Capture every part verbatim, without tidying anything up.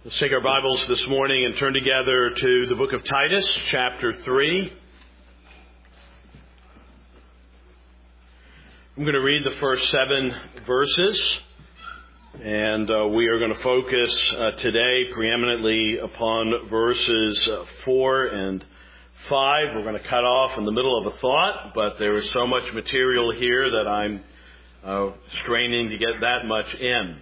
Let's take our Bibles this morning and turn together to the book of Titus, chapter three. I'm going to read the first seven verses, and uh, we are going to focus uh, today preeminently upon verses uh, four and five. We're going to cut off in the middle of a thought, but there is so much material here that I'm uh, straining to get that much in.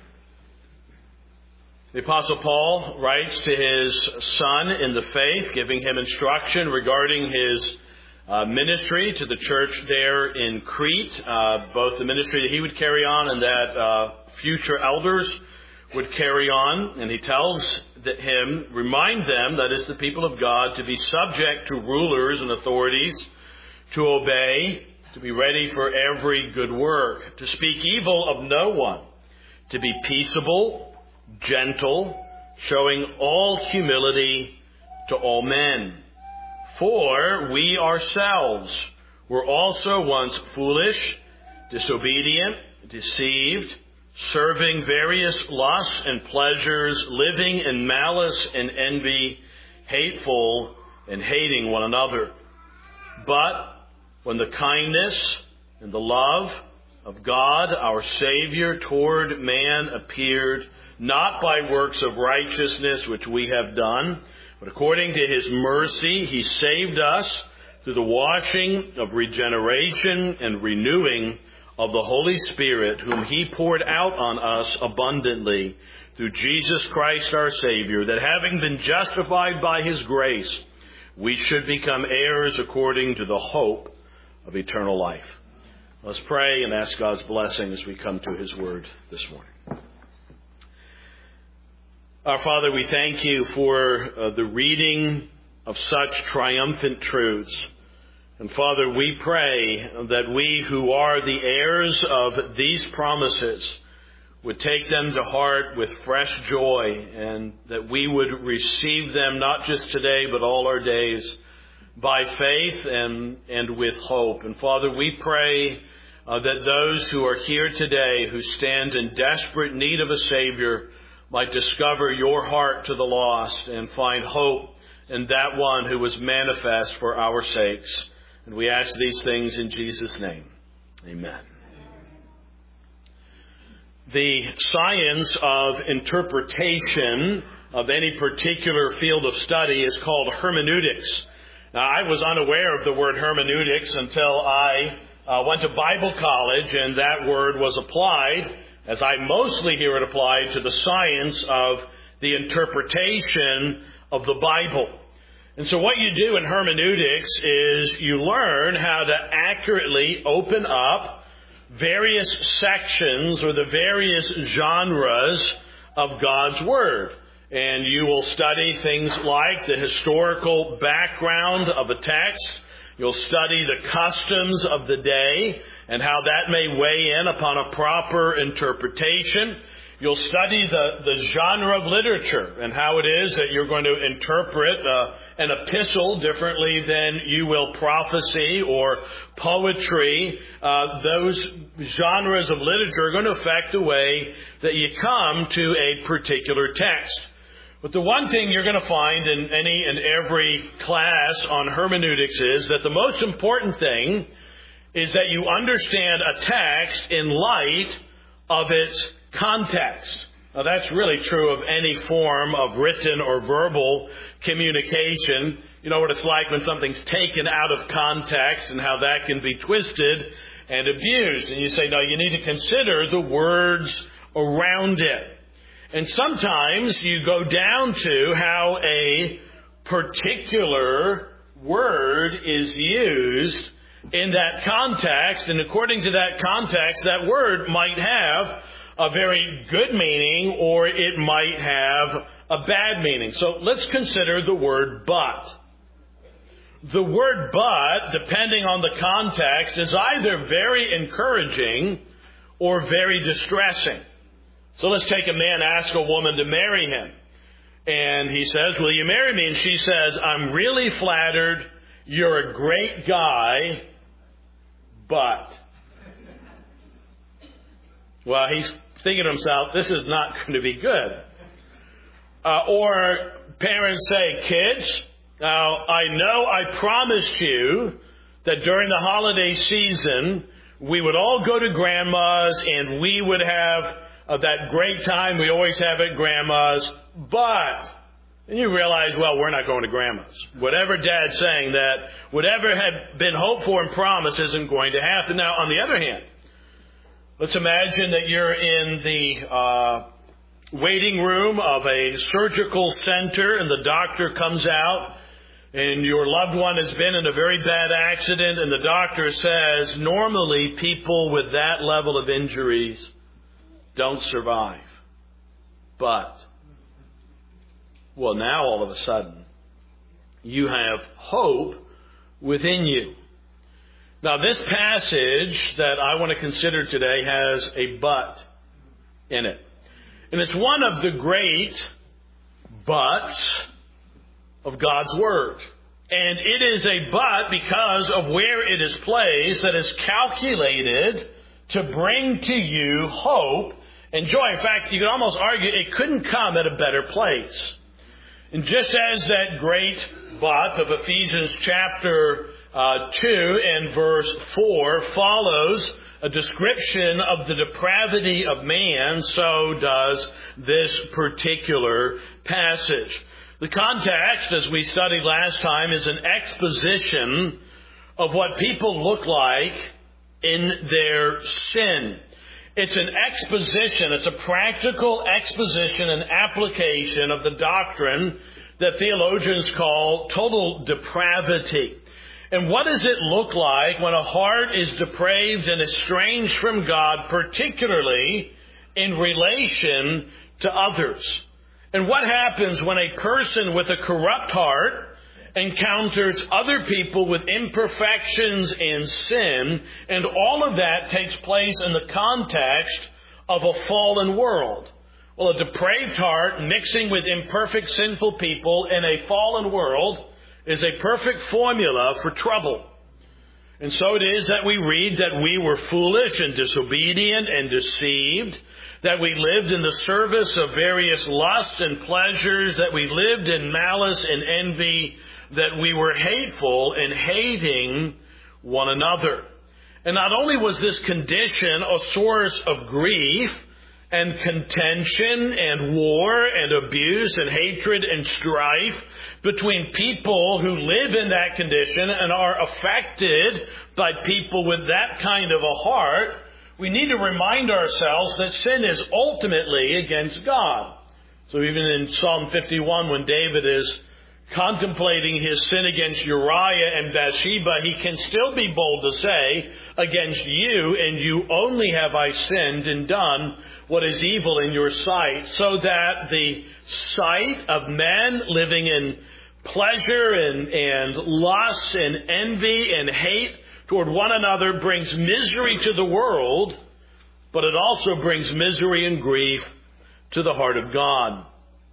The Apostle Paul writes to his son in the faith, giving him instruction regarding his uh, ministry to the church there in Crete, uh, both the ministry that he would carry on and that uh, future elders would carry on. And he tells that him, remind them, that is the people of God, to be subject to rulers and authorities, to obey, to be ready for every good work, to speak evil of no one, to be peaceable, gentle, showing all humility to all men. For we ourselves were also once foolish, disobedient, deceived, serving various lusts and pleasures, living in malice and envy, hateful and hating one another. But when the kindness and the love of God, our Savior, toward man appeared, not by works of righteousness which we have done, but according to His mercy, He saved us through the washing of regeneration and renewing of the Holy Spirit, whom He poured out on us abundantly through Jesus Christ our Savior, that having been justified by His grace, we should become heirs according to the hope of eternal life. Let's pray and ask God's blessing as we come to His Word this morning. Our Father, we thank You for uh, the reading of such triumphant truths. And Father, we pray that we who are the heirs of these promises would take them to heart with fresh joy, and that we would receive them not just today but all our days by faith and, and with hope. And Father, we pray uh, that those who are here today who stand in desperate need of a Savior might discover Your heart to the lost and find hope in that one who was manifest for our sakes. And we ask these things in Jesus' name. Amen. The science of interpretation of any particular field of study is called hermeneutics. Now, I was unaware of the word hermeneutics until I uh, went to Bible college, and that word was applied, as I mostly hear it applied, to the science of the interpretation of the Bible. And so what you do in hermeneutics is you learn how to accurately open up various sections or the various genres of God's Word. And you will study things like the historical background of a text. You'll study the customs of the day and how that may weigh in upon a proper interpretation. You'll study the, the genre of literature and how it is that you're going to interpret uh, an epistle differently than you will prophecy or poetry. Uh, those genres of literature are going to affect the way that you come to a particular text. But the one thing you're going to find in any and every class on hermeneutics is that the most important thing is that you understand a text in light of its context. Now, that's really true of any form of written or verbal communication. You know what it's like when something's taken out of context and how that can be twisted and abused. And you say, no, you need to consider the words around it. And sometimes you go down to how a particular word is used in that context. And according to that context, that word might have a very good meaning or it might have a bad meaning. So let's consider the word but. The word but, depending on the context, is either very encouraging or very distressing. So let's take a man ask a woman to marry him. And he says, will you marry me? And she says, I'm really flattered. You're a great guy, but. Well, he's thinking to himself, this is not going to be good. Uh, or parents say, kids, now I know I promised you that during the holiday season we would all go to Grandma's and we would have uh, that great time we always have at Grandma's, but... And you realize, well, we're not going to Grandma's. Whatever Dad's saying, that whatever had been hoped for and promised isn't going to happen. Now, on the other hand, let's imagine that you're in the uh, waiting room of a surgical center and the doctor comes out and your loved one has been in a very bad accident and the doctor says, normally people with that level of injuries don't survive. But... well, now all of a sudden, you have hope within you. Now, this passage that I want to consider today has a but in it. And it's one of the great buts of God's Word. And it is a but because of where it is placed that is calculated to bring to you hope and joy. In fact, you could almost argue it couldn't come at a better place. And just as that great but of Ephesians chapter uh, two and verse four follows a description of the depravity of man, so does this particular passage. The context, as we studied last time, is an exposition of what people look like in their sin. It's an exposition, it's a practical exposition and application of the doctrine that theologians call total depravity. And what does it look like when a heart is depraved and estranged from God, particularly in relation to others? And what happens when a person with a corrupt heart encounters other people with imperfections and sin, and all of that takes place in the context of a fallen world? Well, a depraved heart mixing with imperfect, sinful people in a fallen world is a perfect formula for trouble. And so it is that we read that we were foolish and disobedient and deceived, that we lived in the service of various lusts and pleasures, that we lived in malice and envy, that we were hateful and hating one another. And not only was this condition a source of grief and contention and war and abuse and hatred and strife between people who live in that condition and are affected by people with that kind of a heart, we need to remind ourselves that sin is ultimately against God. So even in Psalm fifty-one, when David is contemplating his sin against Uriah and Bathsheba, he can still be bold to say, against you and you only have I sinned and done what is evil in your sight, so that the sight of men living in pleasure and, and lust and envy and hate toward one another brings misery to the world, but it also brings misery and grief to the heart of God.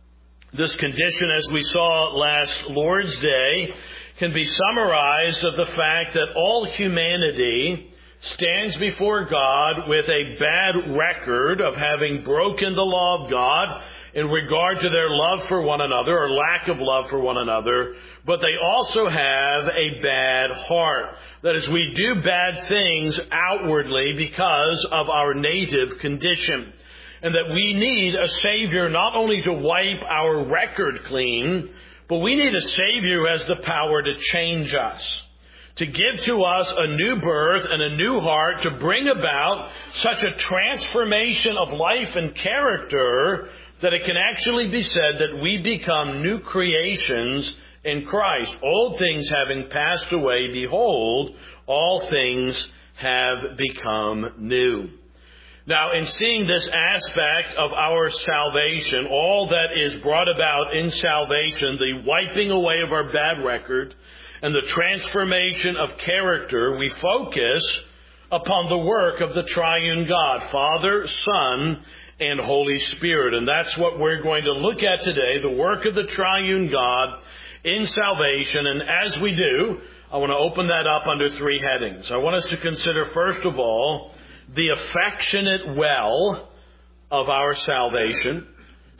This condition, as we saw last Lord's Day, can be summarized of the fact that all humanity stands before God with a bad record of having broken the law of God in regard to their love for one another or lack of love for one another, but they also have a bad heart. That is, we do bad things outwardly because of our native condition. And that we need a Savior not only to wipe our record clean, but we need a Savior who has the power to change us, to give to us a new birth and a new heart, to bring about such a transformation of life and character that it can actually be said that we become new creations in Christ. Old things having passed away, behold, all things have become new. Now, in seeing this aspect of our salvation, all that is brought about in salvation, the wiping away of our bad record and the transformation of character, we focus upon the work of the triune God, Father, Son, and Holy Spirit. And that's what we're going to look at today, the work of the triune God in salvation. And as we do, I want to open that up under three headings. I want us to consider, first of all, the affectionate well of our salvation.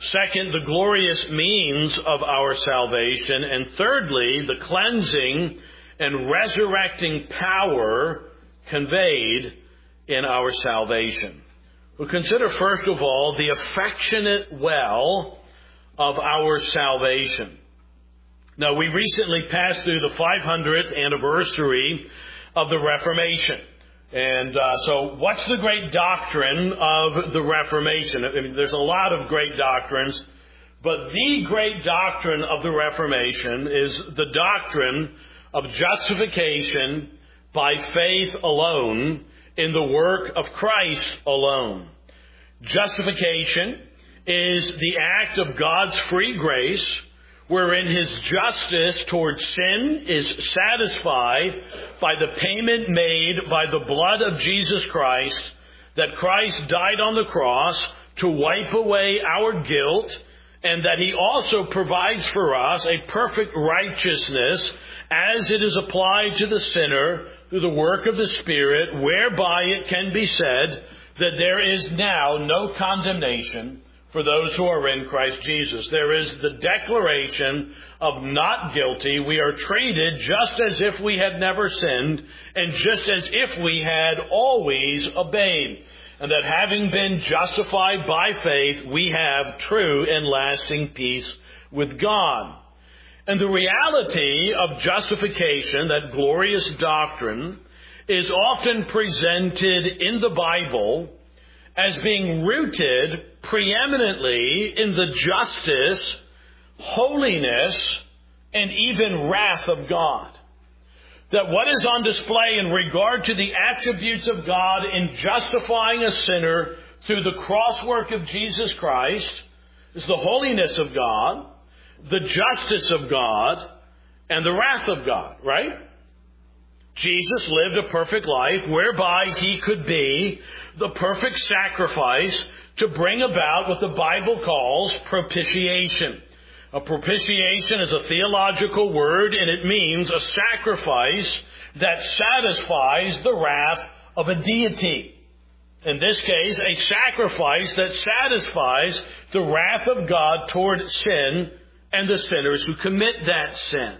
Second, the glorious means of our salvation. And thirdly, the cleansing and resurrecting power conveyed in our salvation. We'll consider first of all the affectionate well of our salvation. Now, we recently passed through the five hundredth anniversary of the Reformation. And uh, so what's the great doctrine of the Reformation? I mean, there's a lot of great doctrines, but the great doctrine of the Reformation is the doctrine of justification by faith alone in the work of Christ alone. Justification is the act of God's free grace wherein His justice towards sin is satisfied by the payment made by the blood of Jesus Christ, that Christ died on the cross to wipe away our guilt, and that He also provides for us a perfect righteousness as it is applied to the sinner through the work of the Spirit, whereby it can be said that there is now no condemnation for those who are in Christ Jesus. There is the declaration of not guilty. We are treated just as if we had never sinned, and just as if we had always obeyed. And that having been justified by faith, we have true and lasting peace with God. And the reality of justification, that glorious doctrine, is often presented in the Bible as being rooted preeminently in the justice, holiness, and even wrath of God. That what is on display in regard to the attributes of God in justifying a sinner through the cross work of Jesus Christ is the holiness of God, the justice of God, and the wrath of God, right? Jesus lived a perfect life whereby He could be the perfect sacrifice to bring about what the Bible calls propitiation. A propitiation is a theological word, and it means a sacrifice that satisfies the wrath of a deity. In this case, a sacrifice that satisfies the wrath of God toward sin and the sinners who commit that sin.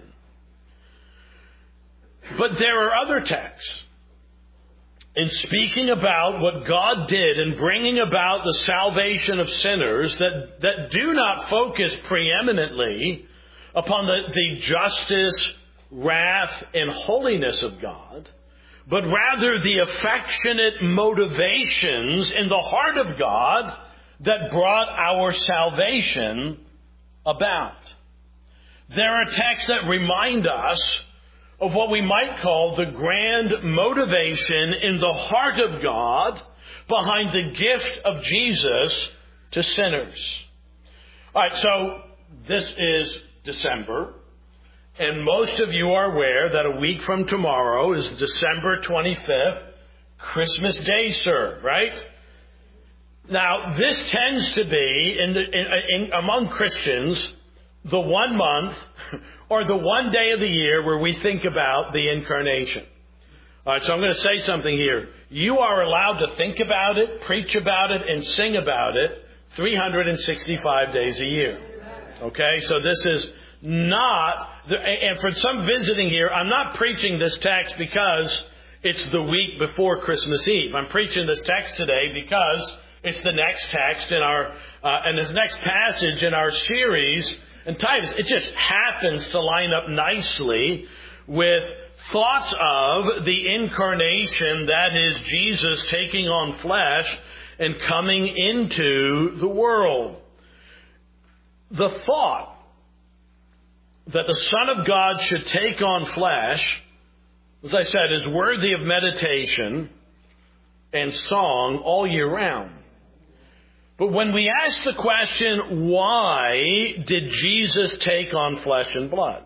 But there are other texts in speaking about what God did in bringing about the salvation of sinners that, that do not focus preeminently upon the, the justice, wrath, and holiness of God, but rather the affectionate motivations in the heart of God that brought our salvation about. There are texts that remind us of what we might call the grand motivation in the heart of God behind the gift of Jesus to sinners. All right, so this is December, and most of you are aware that a week from tomorrow is December twenty-fifth, Christmas Day, sir, right? Now, this tends to be, in the, in, in, among Christians, the one month or the one day of the year where we think about the incarnation. All right, so I'm going to say something here. You are allowed to think about it, preach about it, and sing about it three hundred sixty-five days a year. Okay, so this is not, and for some visiting here, I'm not preaching this text because it's the week before Christmas Eve. I'm preaching this text today because it's the next text in our, uh, and this next passage in our series in Titus. It just happens to line up nicely with thoughts of the incarnation, that is Jesus taking on flesh and coming into the world. The thought that the Son of God should take on flesh, as I said, is worthy of meditation and song all year round. But when we ask the question, why did Jesus take on flesh and blood?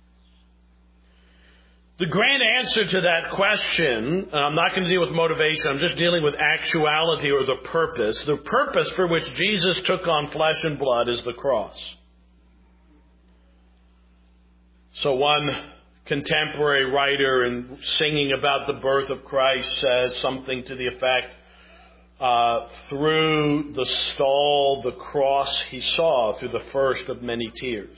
The grand answer to that question, and I'm not going to deal with motivation, I'm just dealing with actuality or the purpose. The purpose for which Jesus took on flesh and blood is the cross. So one contemporary writer in singing about the birth of Christ says something to the effect, uh, through the stall, the cross he saw through the first of many tears.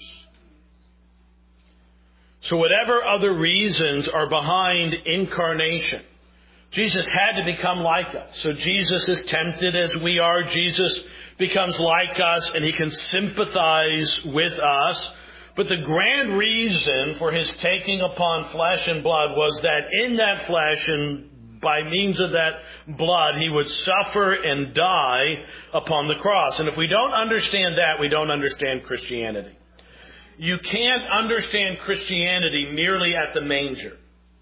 So whatever other reasons are behind incarnation, Jesus had to become like us. So Jesus is tempted as we are. Jesus becomes like us and he can sympathize with us. But the grand reason for his taking upon flesh and blood was that in that flesh and by means of that blood, he would suffer and die upon the cross. And if we don't understand that, we don't understand Christianity. You can't understand Christianity merely at the manger.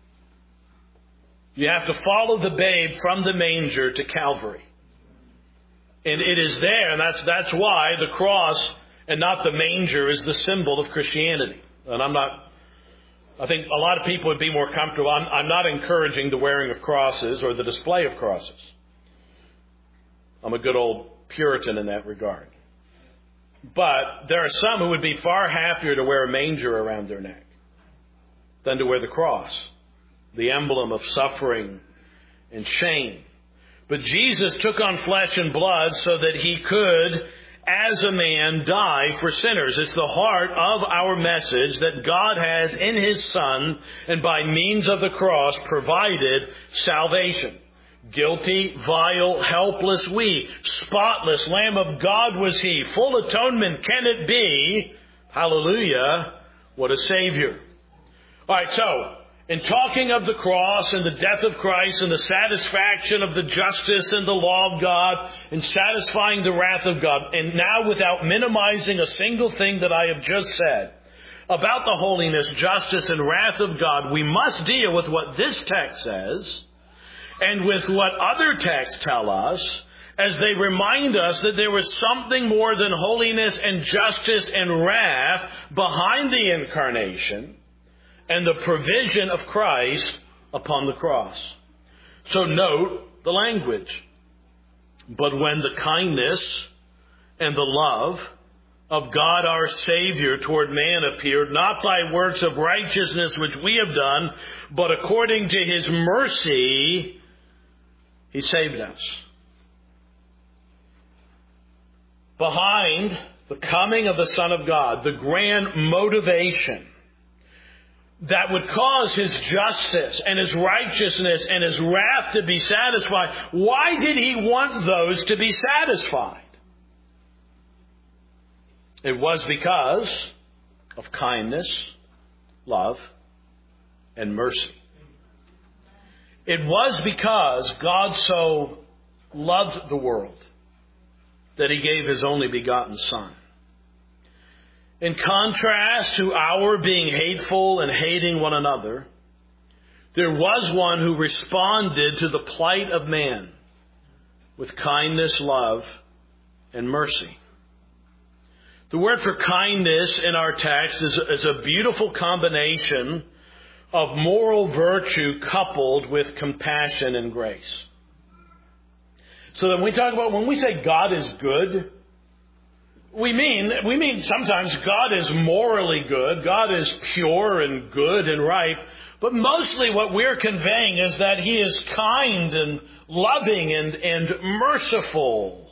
You have to follow the babe from the manger to Calvary. And it is there, and that's that's why the cross and not the manger is the symbol of Christianity. And I'm not, I think a lot of people would be more comfortable. I'm, I'm not encouraging the wearing of crosses or the display of crosses. I'm a good old Puritan in that regard. But there are some who would be far happier to wear a manger around their neck than to wear the cross, the emblem of suffering and shame. But Jesus took on flesh and blood so that he could, as a man, die for sinners. It's the heart of our message that God has in his Son and by means of the cross provided salvation. Guilty, vile, helpless we, spotless Lamb of God was he. Full atonement can it be? Hallelujah. What a Savior. All right, so in talking of the cross and the death of Christ and the satisfaction of the justice and the law of God and satisfying the wrath of God, and now without minimizing a single thing that I have just said about the holiness, justice, and wrath of God, we must deal with what this text says and with what other texts tell us as they remind us that there was something more than holiness and justice and wrath behind the incarnation and the provision of Christ upon the cross. So note the language. But when the kindness and the love of God our Savior toward man appeared, not by works of righteousness which we have done, but according to his mercy, he saved us. Behind the coming of the Son of God, the grand motivation that would cause his justice and his righteousness and his wrath to be satisfied. Why did he want those to be satisfied? It was because of kindness, love, and mercy. It was because God so loved the world that he gave his only begotten Son. In contrast to our being hateful and hating one another, there was one who responded to the plight of man with kindness, love, and mercy. The word for kindness in our text is, is a beautiful combination of moral virtue coupled with compassion and grace. So that when we talk about, when we say God is good, We mean, we mean sometimes God is morally good. God is pure and good and right. But mostly what we're conveying is that he is kind and loving and, and merciful.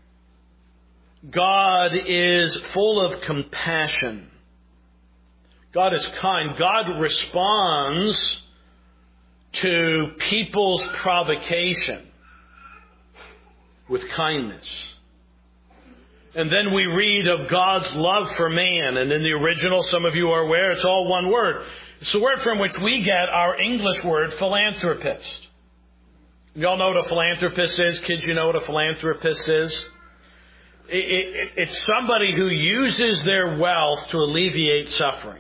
God is full of compassion. God is kind. God responds to people's provocation with kindness. And then we read of God's love for man. And in the original, some of you are aware, it's all one word. It's the word from which we get our English word philanthropist. You all know what a philanthropist is? Kids, you know what a philanthropist is? It, it, it's somebody who uses their wealth to alleviate suffering.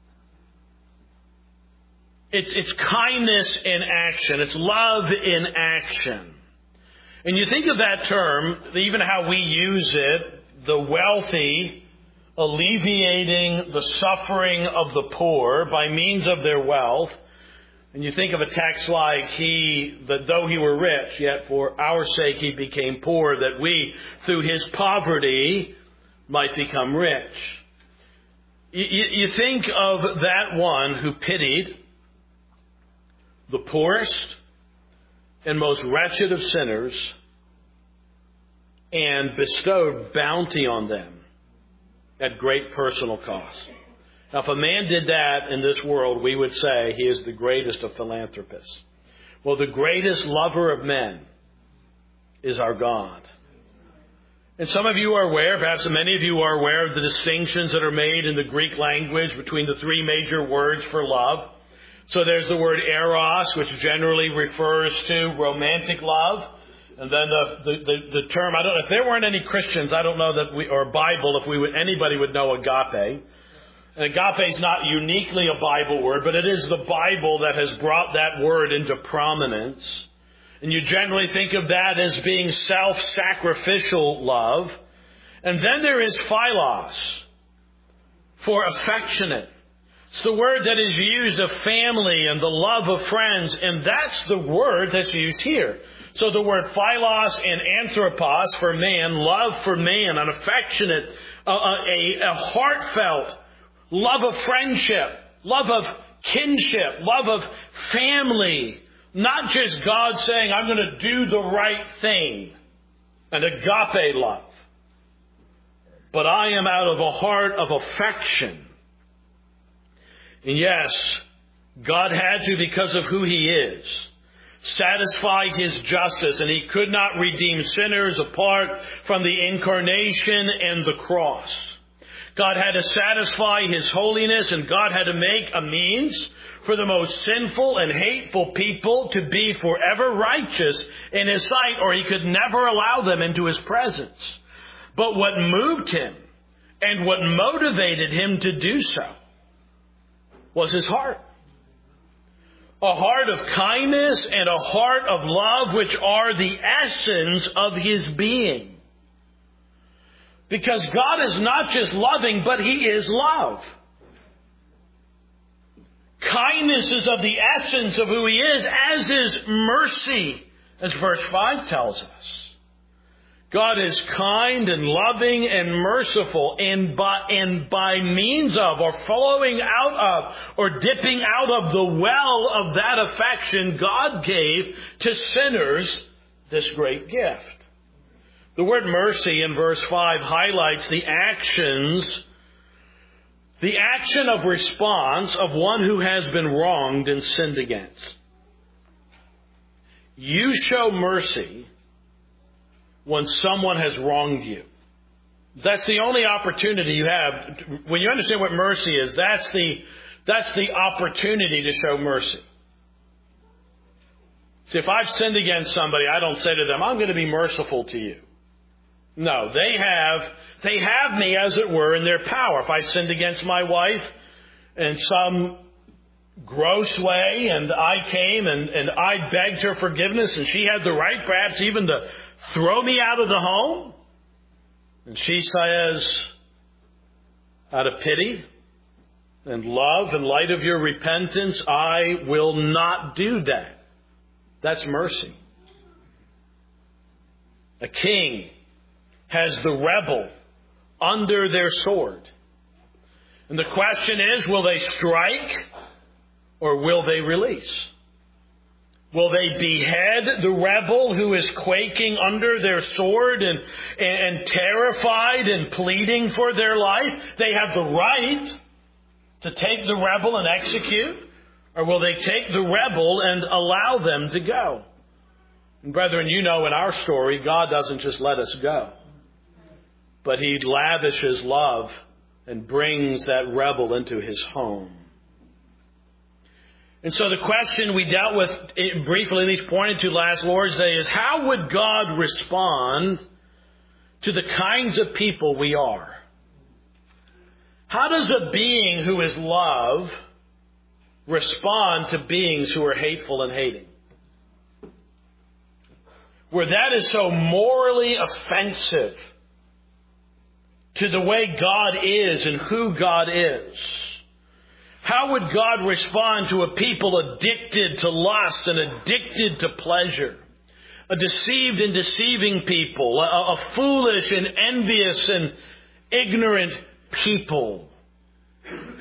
It's, it's kindness in action. It's love in action. And you think of that term, even how we use it, the wealthy alleviating the suffering of the poor by means of their wealth. And you think of a text like, he, that though he were rich, yet for our sake he became poor, that we, through his poverty, might become rich. You, you, you think of that one who pitied the poorest and most wretched of sinners and bestowed bounty on them at great personal cost. Now, if a man did that in this world, we would say he is the greatest of philanthropists. Well, the greatest lover of men is our God. And some of you are aware, perhaps many of you are aware of the distinctions that are made in the Greek language between the three major words for love. So there's the word eros, which generally refers to romantic love. And then the, the, the, the term, I don't know, if there weren't any Christians, I don't know that we, or Bible, if we would, anybody would know agape. And agape is not uniquely a Bible word, but it is the Bible that has brought that word into prominence. And you generally think of that as being self-sacrificial love. And then there is philos, for affectionate. It's the word that is used of family and the love of friends, and that's the word that's used here. So the word philos and anthropos for man, love for man, an affectionate, a, a, a heartfelt love of friendship, love of kinship, love of family. Not just God saying, I'm going to do the right thing, an agape love. But I am out of a heart of affection. And yes, God had to, because of who He is, satisfy His justice, and He could not redeem sinners apart from the incarnation and the cross. God had to satisfy His holiness, and God had to make a means for the most sinful and hateful people to be forever righteous in His sight, or He could never allow them into His presence. But what moved Him and what motivated Him to do so was His heart. A heart of kindness and a heart of love, which are the essence of His being. Because God is not just loving, but He is love. Kindness is of the essence of who He is, as is mercy, as verse five tells us. God is kind and loving and merciful, and by, and by means of, or flowing out of, or dipping out of the well of that affection, God gave to sinners this great gift. The word mercy in verse five highlights the actions, the action of response of one who has been wronged and sinned against. You show mercy when someone has wronged you. That's the only opportunity you have. When you understand what mercy is, that's the, that's the opportunity to show mercy. See, if I've sinned against somebody, I don't say to them, I'm going to be merciful to you. No, they have, they have me, as it were, in their power. If I sinned against my wife in some gross way, and I came and, and I begged her forgiveness, and she had the right perhaps even to throw me out of the home, and she says, out of pity and love and light of your repentance, I will not do that. That's mercy. A king has the rebel under their sword. And the question is, will they strike or will they release? Will they behead the rebel who is quaking under their sword and, and terrified and pleading for their life? They have the right to take the rebel and execute. Or will they take the rebel and allow them to go? And brethren, you know in our story, God doesn't just let us go, but He lavishes love and brings that rebel into His home. And so the question we dealt with briefly, at least pointed to last Lord's Day, is how would God respond to the kinds of people we are? How does a being who is love respond to beings who are hateful and hating? Where that is so morally offensive to the way God is and who God is, how would God respond to a people addicted to lust and addicted to pleasure? A deceived and deceiving people, a, a foolish and envious and ignorant people.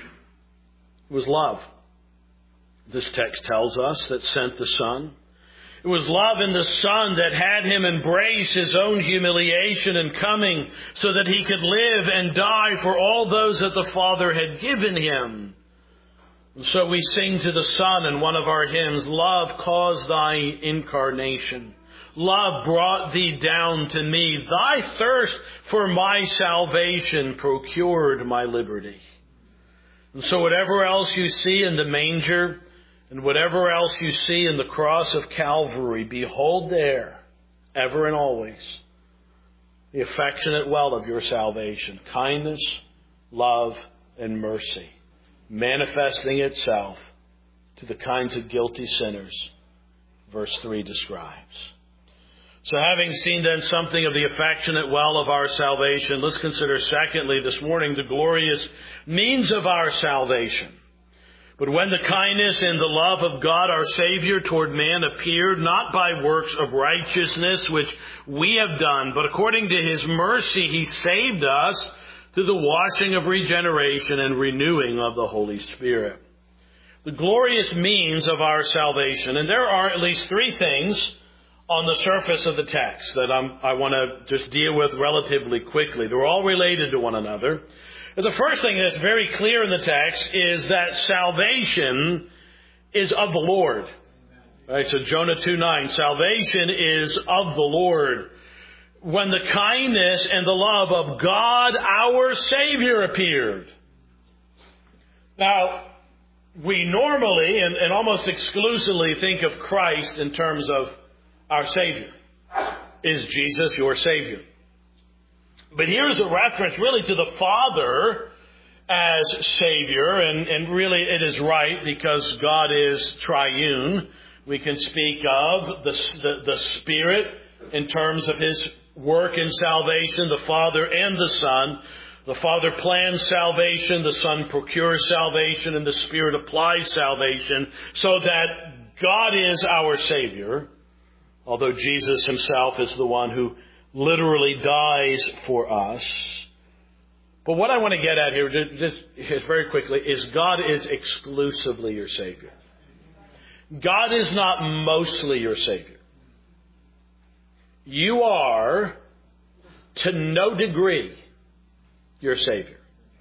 It was love, this text tells us, that sent the Son. It was love in the Son that had him embrace his own humiliation and coming so that he could live and die for all those that the Father had given him. And so we sing to the Son in one of our hymns, love caused thy incarnation. Love brought thee down to me. Thy thirst for my salvation procured my liberty. And so whatever else you see in the manger and whatever else you see in the cross of Calvary, behold there, ever and always, the affectionate well of your salvation. Kindness, love, and mercy, manifesting itself to the kinds of guilty sinners verse three describes. So having seen then something of the affectionate well of our salvation, let's consider secondly this morning the glorious means of our salvation. But when the kindness and the love of God our Savior toward man appeared, not by works of righteousness which we have done, but according to his mercy he saved us through the washing of regeneration and renewing of the Holy Spirit. The glorious means of our salvation. And there are at least three things on the surface of the text that I'm, I want to just deal with relatively quickly. They're all related to one another. The first thing that's very clear in the text is that salvation is of the Lord. Right, so Jonah two nine, salvation is of the Lord. When the kindness and the love of God, our Savior, appeared. Now, we normally and, and almost exclusively think of Christ in terms of our Savior. Is Jesus your Savior? But here's a reference really to the Father as Savior, and, and really it is right because God is triune. We can speak of the, the, the Spirit in terms of His work in salvation, the Father and the Son. The Father plans salvation, the Son procures salvation, and the Spirit applies salvation so that God is our Savior, although Jesus himself is the one who literally dies for us. But what I want to get at here, just, just very quickly, is God is exclusively your Savior. God is not mostly your Savior. You are, to no degree, your Savior.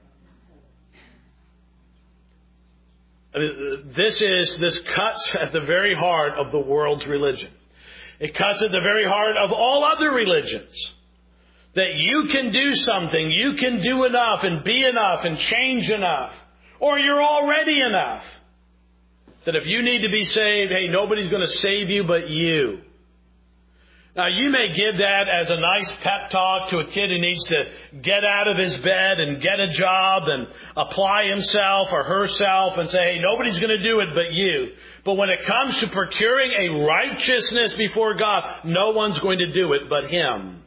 This is, this cuts at the very heart of the world's religion. It cuts at the very heart of all other religions. That you can do something, you can do enough and be enough and change enough. Or you're already enough. That if you need to be saved, hey, nobody's going to save you but you. Now, you may give that as a nice pep talk to a kid who needs to get out of his bed and get a job and apply himself or herself and say, hey, nobody's going to do it but you. But when it comes to procuring a righteousness before God, no one's going to do it but Him.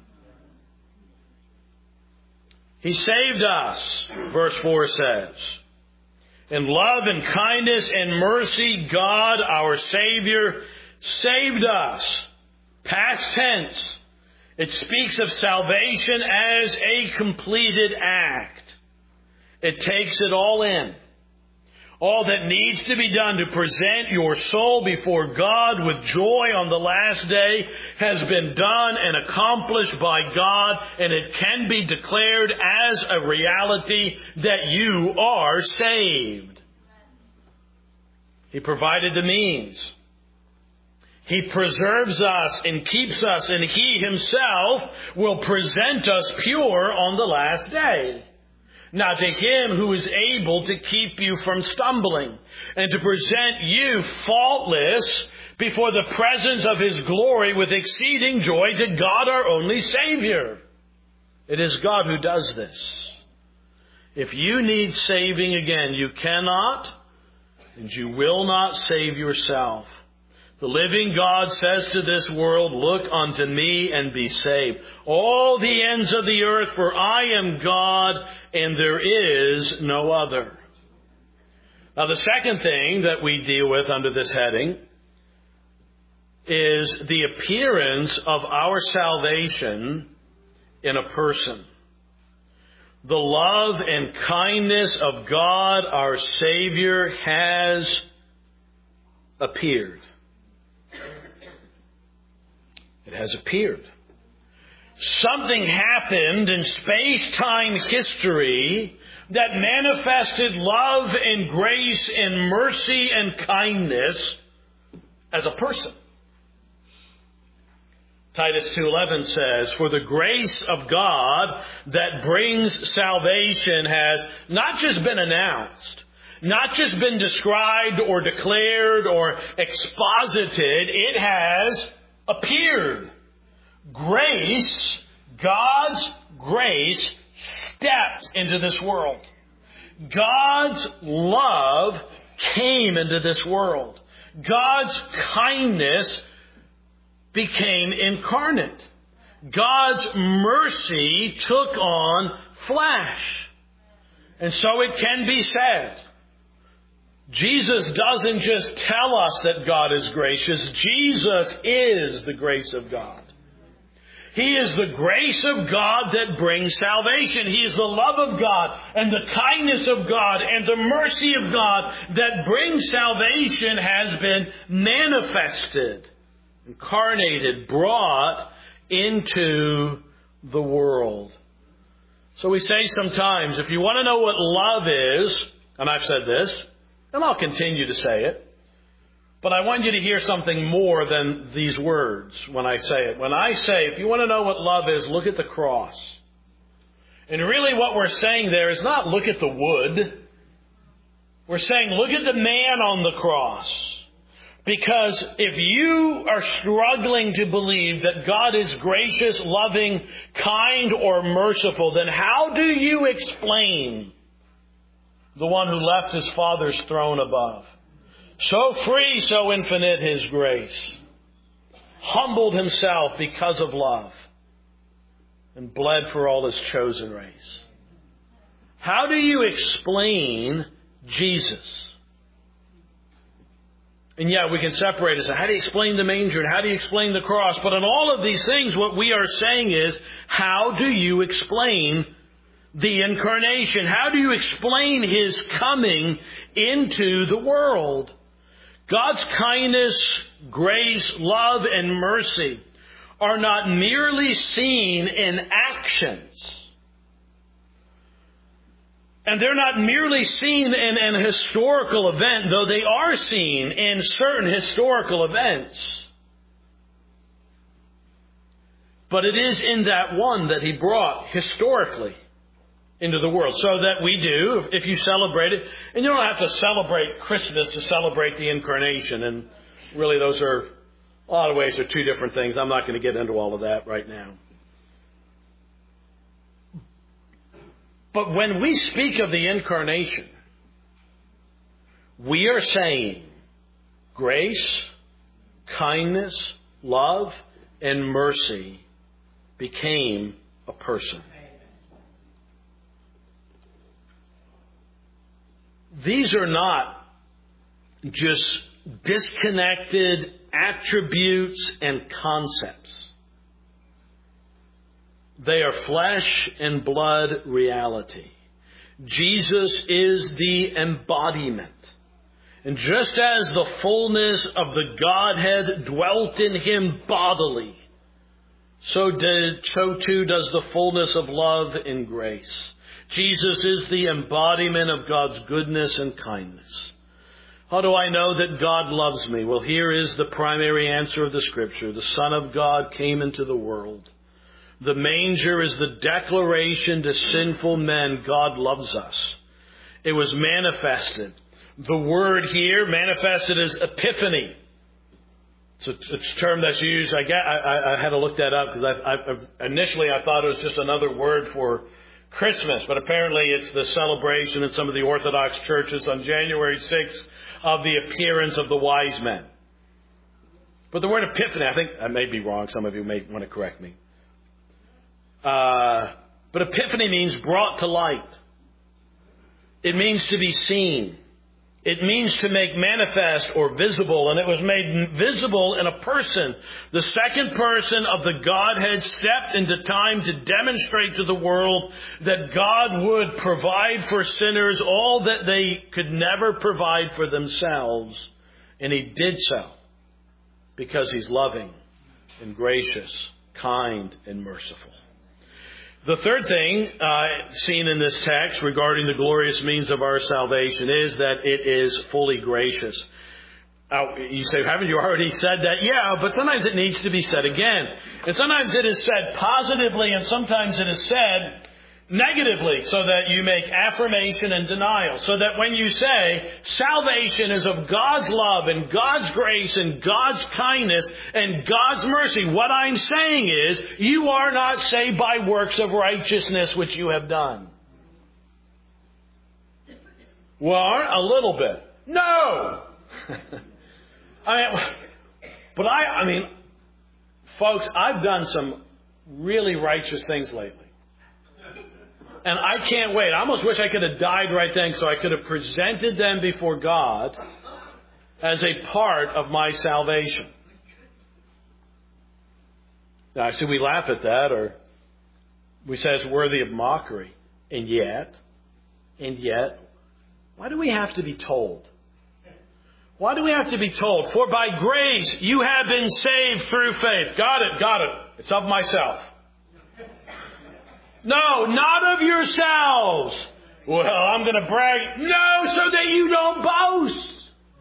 He saved us, verse four says. In love and kindness and mercy, God, our Savior, saved us. Past tense. It speaks of salvation as a completed act. It takes it all in. All that needs to be done to present your soul before God with joy on the last day has been done and accomplished by God, and it can be declared as a reality that you are saved. He provided the means. He preserves us and keeps us, and He Himself will present us pure on the last day. Now to Him who is able to keep you from stumbling and to present you faultless before the presence of His glory with exceeding joy, to God our only Savior. It is God who does this. If you need saving again, you cannot and you will not save yourself. The living God says to this world, look unto me and be saved, all the ends of the earth, for I am God and there is no other. Now the second thing that we deal with under this heading is the appearance of our salvation in a person. The love and kindness of God, our Savior, has appeared. It has appeared. Something happened in space-time history that manifested love and grace and mercy and kindness as a person. Titus two eleven says, "For the grace of God that brings salvation has not just been announced, not just been described or declared or exposited, it has appeared." Grace, God's grace, stepped into this world. God's love came into this world. God's kindness became incarnate. God's mercy took on flesh. And so it can be said, Jesus doesn't just tell us that God is gracious. Jesus is the grace of God. He is the grace of God that brings salvation. He is the love of God and the kindness of God and the mercy of God that brings salvation has been manifested, incarnated, brought into the world. So we say sometimes, if you want to know what love is, and I've said this, and I'll continue to say it, but I want you to hear something more than these words when I say it. When I say, if you want to know what love is, look at the cross. And really what we're saying there is not look at the wood. We're saying look at the man on the cross. Because if you are struggling to believe that God is gracious, loving, kind, or merciful, then how do you explain the one who left his Father's throne above? So free, so infinite his grace. Humbled himself because of love. And bled for all his chosen race. How do you explain Jesus? And yet we can separate us. How do you explain the manger and how do you explain the cross? But in all of these things, what we are saying is, how do you explain the incarnation? How do you explain his coming into the world? God's kindness, grace, love, and mercy are not merely seen in actions. And they're not merely seen in an historical event, though they are seen in certain historical events. But it is in that one that he brought historically into the world, so that we do, if you celebrate it, and you don't have to celebrate Christmas to celebrate the incarnation, and really those are, a lot of ways, are two different things. I'm not going to get into all of that right now. But when we speak of the incarnation, we are saying grace, kindness, love, and mercy became a person. These are not just disconnected attributes and concepts. They are flesh and blood reality. Jesus is the embodiment. And just as the fullness of the Godhead dwelt in him bodily, so did, so too does the fullness of love and grace. Jesus is the embodiment of God's goodness and kindness. How do I know that God loves me? Well, here is the primary answer of the Scripture. The Son of God came into the world. The manger is the declaration to sinful men, God loves us. It was manifested. The word here, manifested, is epiphany. It's a, it's a term that's used. I, get, I, I had to look that up because I, I, initially I thought it was just another word for Christmas, but apparently it's the celebration in some of the Orthodox churches on January sixth of the appearance of the wise men. But the word epiphany, I think I may be wrong. Some of you may want to correct me. Uh, but epiphany means brought to light. It means to be seen. It means to make manifest or visible, and it was made visible in a person. The second person of the Godhead stepped into time to demonstrate to the world that God would provide for sinners all that they could never provide for themselves. And he did so because he's loving and gracious, kind and merciful. The third thing uh, seen in this text regarding the glorious means of our salvation is that it is fully gracious. Now, you say, haven't you already said that? Yeah, but sometimes it needs to be said again. And sometimes it is said positively and sometimes it is said negatively, so that you make affirmation and denial. So that when you say salvation is of God's love and God's grace and God's kindness and God's mercy, what I'm saying is you are not saved by works of righteousness which you have done. Well, a little bit. No! I mean, but I, I mean, folks, I've done some really righteous things lately. And I can't wait. I almost wish I could have died right then so I could have presented them before God as a part of my salvation. Now, should we laugh at that, or we say it's worthy of mockery? And yet, and yet, why do we have to be told? Why do we have to be told? For by grace you have been saved through faith. Got it, got it. It's of myself. No, not of yourselves. Well, I'm going to brag. No, so that you don't boast.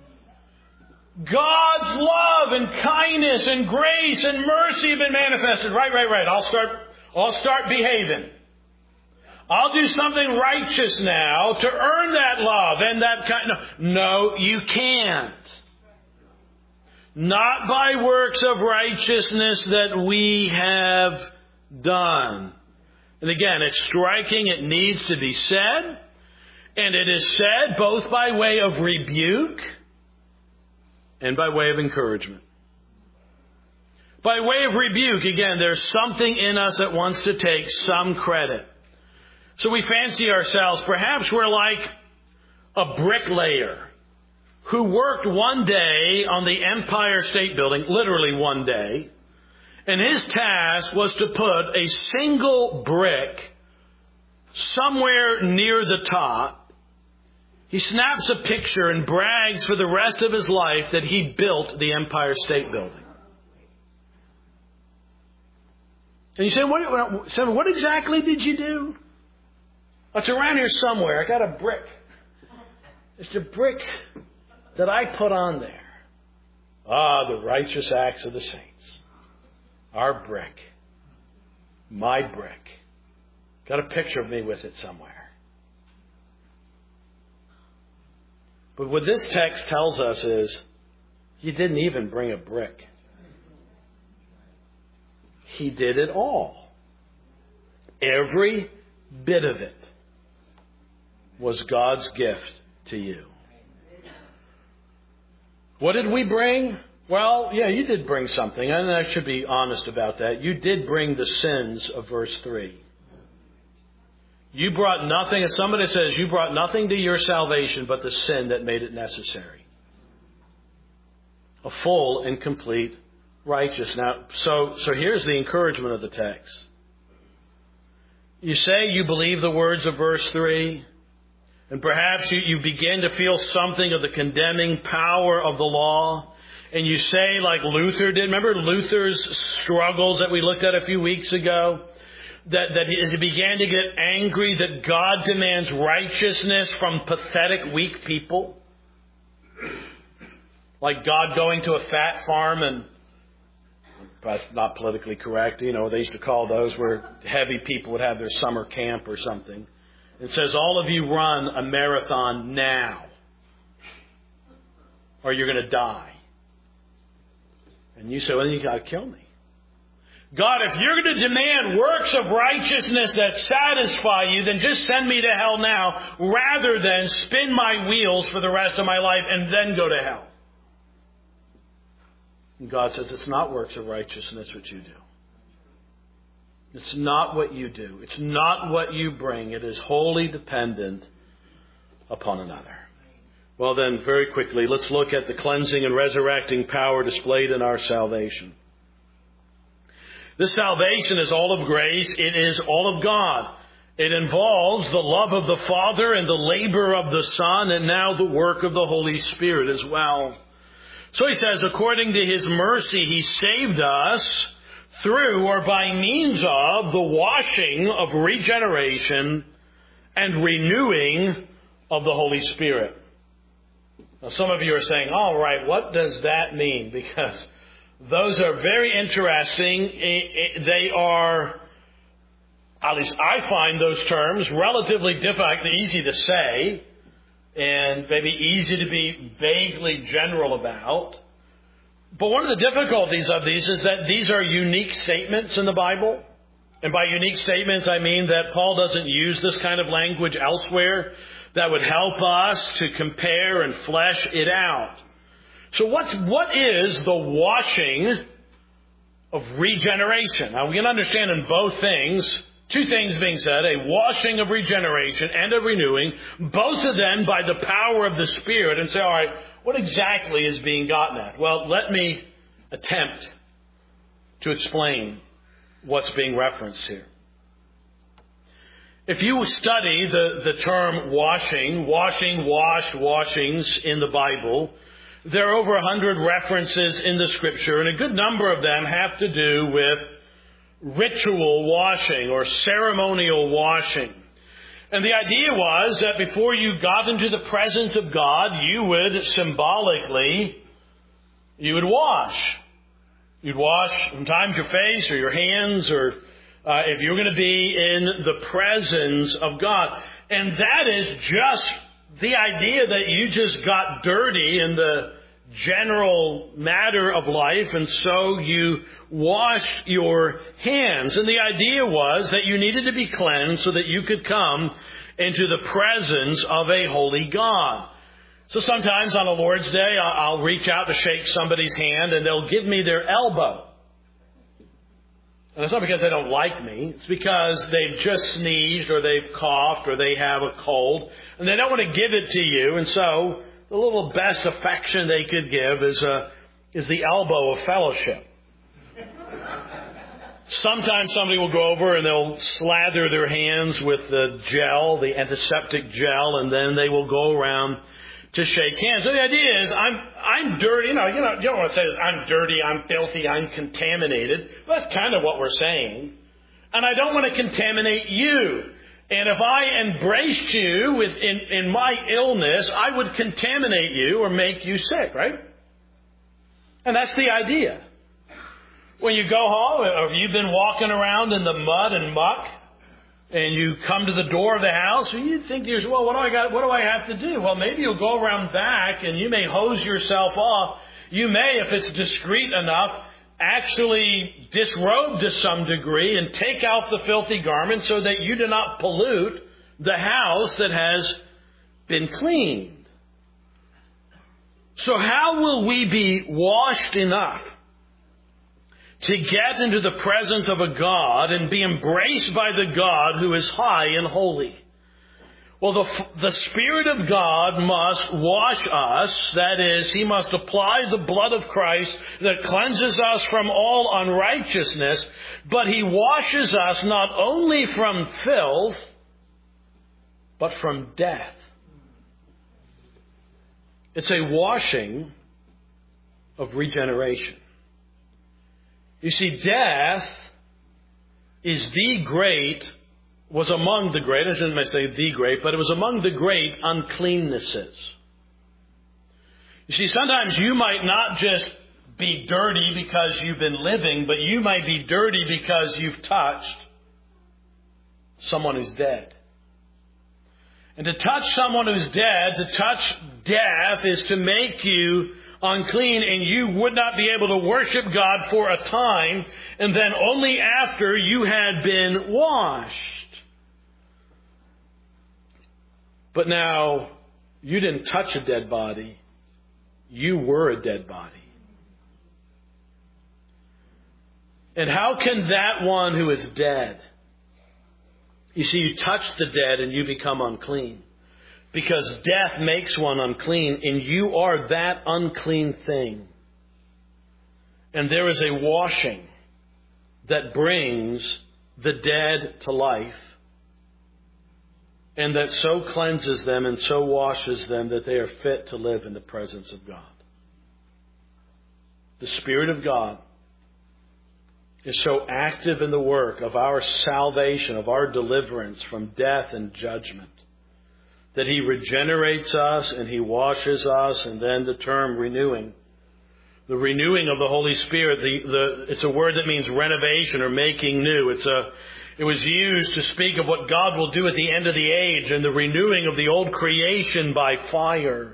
God's love and kindness and grace and mercy have been manifested. Right, right, right. I'll start, I'll start behaving. I'll do something righteous now to earn that love and that kind. No, no, you can't. Not by works of righteousness that we have done. And again, it's striking. It needs to be said. And it is said both by way of rebuke and by way of encouragement. By way of rebuke, again, there's something in us that wants to take some credit. So we fancy ourselves, perhaps we're like a bricklayer who worked one day on the Empire State Building, literally one day, and his task was to put a single brick somewhere near the top. He snaps a picture and brags for the rest of his life that he built the Empire State Building. And you say, what, what exactly did you do? It's around here somewhere. I got a brick. It's the brick that I put on there. Ah, the righteous acts of the saints. Our brick. My brick. Got a picture of me with it somewhere. But what this text tells us is, you didn't even bring a brick. He did it all. Every bit of it was God's gift to you. What did we bring? Well, yeah, you did bring something, and I should be honest about that. You did bring the sins of verse three. You brought nothing, as somebody says, you brought nothing to your salvation but the sin that made it necessary. A full and complete righteousness. Now, so, so here's the encouragement of the text. You say you believe the words of verse three, and perhaps you, you begin to feel something of the condemning power of the law. And you say, like Luther did, remember Luther's struggles that we looked at a few weeks ago? That, that as he began to get angry that God demands righteousness from pathetic, weak people. Like God going to a fat farm and, that's not politically correct, you know, they used to call those where heavy people would have their summer camp or something. It says, all of you run a marathon now, or you're going to die. And you say, well, then you got to kill me. God, if you're going to demand works of righteousness that satisfy you, then just send me to hell now, rather than spin my wheels for the rest of my life and then go to hell. And God says, it's not works of righteousness what you do. It's not what you do. It's not what you bring. It is wholly dependent upon another. Well then, very quickly, let's look at the cleansing and resurrecting power displayed in our salvation. This salvation is all of grace. It is all of God. It involves the love of the Father and the labor of the Son and now the work of the Holy Spirit as well. So he says, according to his mercy, he saved us through or by means of the washing of regeneration and renewing of the Holy Spirit. Now, some of you are saying, all right, what does that mean? Because those are very interesting. They are, at least I find those terms relatively difficult, easy to say, and maybe easy to be vaguely general about. But one of the difficulties of these is that these are unique statements in the Bible. And by unique statements, I mean that Paul doesn't use this kind of language elsewhere that would help us to compare and flesh it out. So what's, what is the washing of regeneration? Now we can understand in both things, two things being said, a washing of regeneration and a renewing, both of them by the power of the Spirit, and say, all right, what exactly is being gotten at? Well, let me attempt to explain what's being referenced here. If you study the, the term washing, washing, washed, washings in the Bible, there are over a hundred references in the Scripture, and a good number of them have to do with ritual washing or ceremonial washing. And the idea was that before you got into the presence of God, you would symbolically, you would wash. You'd wash sometimes your face or your hands, or uh, if you're going to be in the presence of God. And that is just the idea that you just got dirty in the general matter of life, and so you washed your hands. And the idea was that you needed to be cleansed so that you could come into the presence of a holy God. So sometimes on a Lord's Day, I'll reach out to shake somebody's hand and they'll give me their elbow. And it's not because they don't like me. It's because they've just sneezed or they've coughed or they have a cold and they don't want to give it to you. And so the little best affection they could give is, a, is the elbow of fellowship. Sometimes somebody will go over and they'll slather their hands with the gel, the antiseptic gel, and then they will go around to shake hands. So the idea is, I'm I'm dirty. You know, you know, you don't want to say I'm dirty, I'm filthy, I'm contaminated. Well, that's kind of what we're saying. And I don't want to contaminate you. And if I embraced you with in, in my illness, I would contaminate you or make you sick, right? And that's the idea. When you go home, or if you've been walking around in the mud and muck, and you come to the door of the house, and you think to yourself, well, what do I got? What do I have to do? Well, maybe you'll go around back, and you may hose yourself off. You may, if it's discreet enough, actually disrobe to some degree and take out the filthy garment so that you do not pollute the house that has been cleaned. So how will we be washed enough to get into the presence of a God and be embraced by the God who is high and holy? Well, the, the Spirit of God must wash us. That is, He must apply the blood of Christ that cleanses us from all unrighteousness. But He washes us not only from filth, but from death. It's a washing of regeneration. You see, death is the great, was among the great, I shouldn't say the great, but it was among the great uncleannesses. You see, sometimes you might not just be dirty because you've been living, but you might be dirty because you've touched someone who's dead. And to touch someone who's dead, to touch death, is to make you unclean, and you would not be able to worship God for a time, and then only after you had been washed. But now, you didn't touch a dead body. You were a dead body. And how can that one who is dead, you see, you touch the dead and you become unclean. Because death makes one unclean, and you are that unclean thing. And there is a washing that brings the dead to life, and that so cleanses them and so washes them that they are fit to live in the presence of God. the Spirit of God is so active in the work of our salvation, of our deliverance from death and judgment, that He regenerates us and He washes us, and then the term renewing. The renewing of the Holy Spirit, the, the, it's a word that means renovation or making new. It's a, it was used to speak of what God will do at the end of the age and the renewing of the old creation by fire.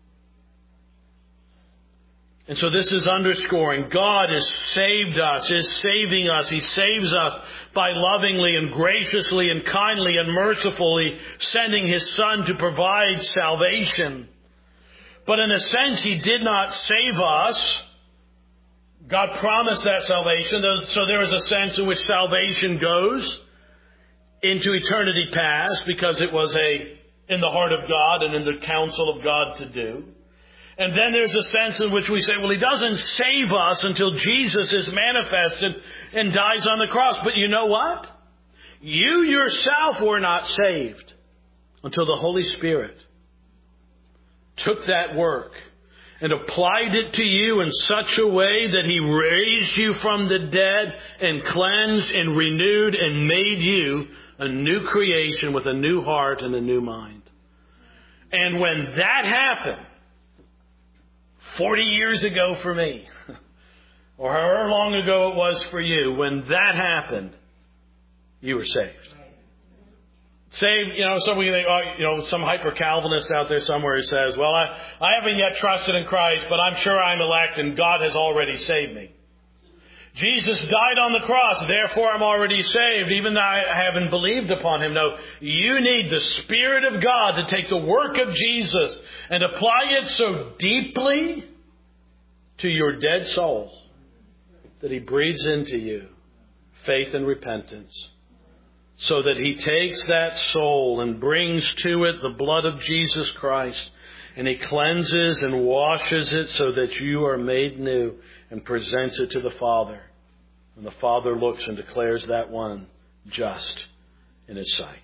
And so this is underscoring God has saved us, is saving us. He saves us by lovingly and graciously and kindly and mercifully sending His Son to provide salvation. But in a sense, He did not save us. God promised that salvation, so there is a sense in which salvation goes into eternity past because it was a in the heart of God and in the counsel of God to do. And then there's a sense in which we say, well, He doesn't save us until Jesus is manifested and dies on the cross. But you know what? You yourself were not saved until the Holy Spirit took that work and applied it to you in such a way that He raised you from the dead and cleansed and renewed and made you a new creation with a new heart and a new mind. And when that happened, forty years ago for me, or however long ago it was for you, when that happened, you were saved. Saved, you know, some, you know, some hyper-Calvinist out there somewhere who says, well, I, I haven't yet trusted in Christ, but I'm sure I'm elect and God has already saved me. Jesus died on the cross, therefore I'm already saved, even though I haven't believed upon Him. No, you need the Spirit of God to take the work of Jesus and apply it so deeply to your dead soul that He breathes into you faith and repentance, so that He takes that soul and brings to it the blood of Jesus Christ, and He cleanses and washes it so that you are made new, and presents it to the Father. And the Father looks and declares that one just in His sight.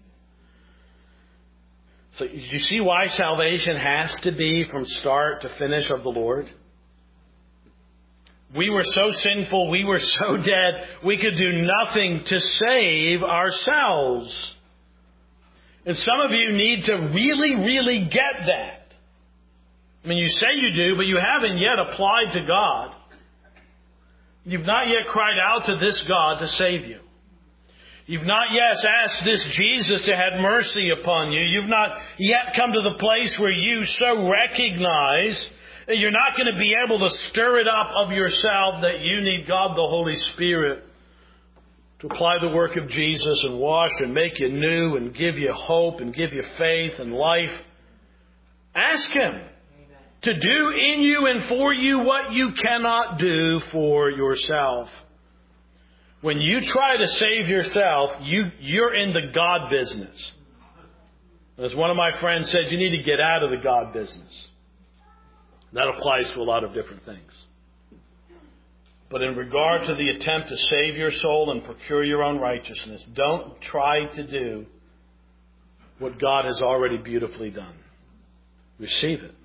So you see why salvation has to be from start to finish of the Lord? We were so sinful, we were so dead, we could do nothing to save ourselves. And some of you need to really, really get that. I mean, you say you do, but you haven't yet applied to God. You've not yet cried out to this God to save you. You've not yet asked this Jesus to have mercy upon you. You've not yet come to the place where you so recognize that you're not going to be able to stir it up of yourself, that you need God the Holy Spirit to apply the work of Jesus and wash and make you new and give you hope and give you faith and life. Ask Him to do in you and for you what you cannot do for yourself. When you try to save yourself, you, you're in the God business. As one of my friends said, you need to get out of the God business. That applies to a lot of different things. But in regard to the attempt to save your soul and procure your own righteousness, don't try to do what God has already beautifully done. Receive it.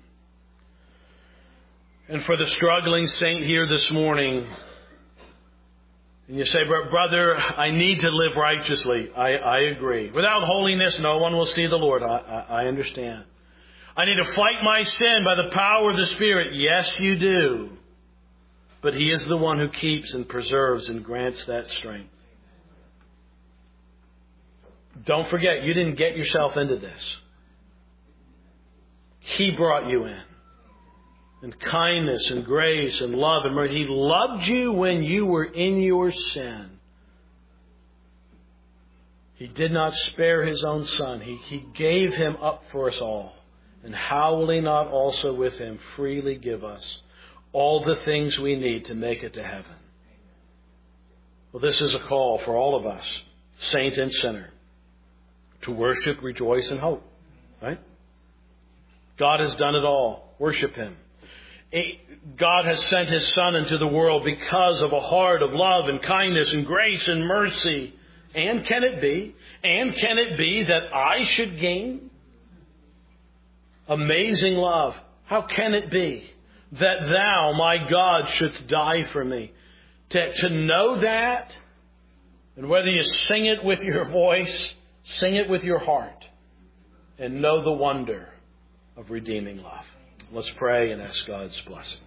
And for the struggling saint here this morning, and you say, brother, I need to live righteously. I, I agree. Without holiness, no one will see the Lord. I, I, I understand. I need to fight my sin by the power of the Spirit. Yes, you do. But He is the one who keeps and preserves and grants that strength. Don't forget, you didn't get yourself into this. He brought you in. And kindness and grace and love and mercy. He loved you when you were in your sin. He did not spare His own Son. He, he gave Him up for us all. And how will He not also with Him freely give us all the things we need to make it to heaven? Well, this is a call for all of us, saint and sinner, to worship, rejoice, and hope. Right? God has done it all. Worship Him. God has sent His Son into the world because of a heart of love and kindness and grace and mercy. And can it be? And can it be that I should gain amazing love? How can it be that Thou, my God, shouldst die for me. To, to know that, and whether you sing it with your voice, sing it with your heart, and know the wonder of redeeming love. Let's pray and ask God's blessing.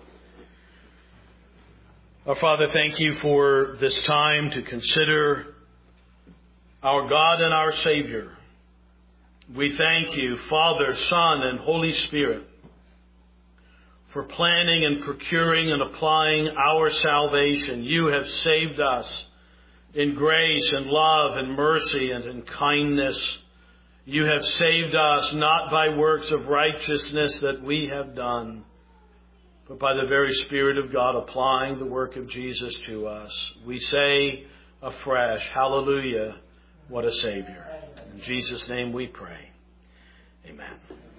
Our Father, thank You for this time to consider our God and our Savior. We thank You, Father, Son, and Holy Spirit, for planning and procuring and applying our salvation. You have saved us in grace and love and mercy and in kindness. You have saved us not by works of righteousness that we have done, but by the very Spirit of God applying the work of Jesus to us. We say afresh, hallelujah, what a Savior. In Jesus' name we pray. Amen.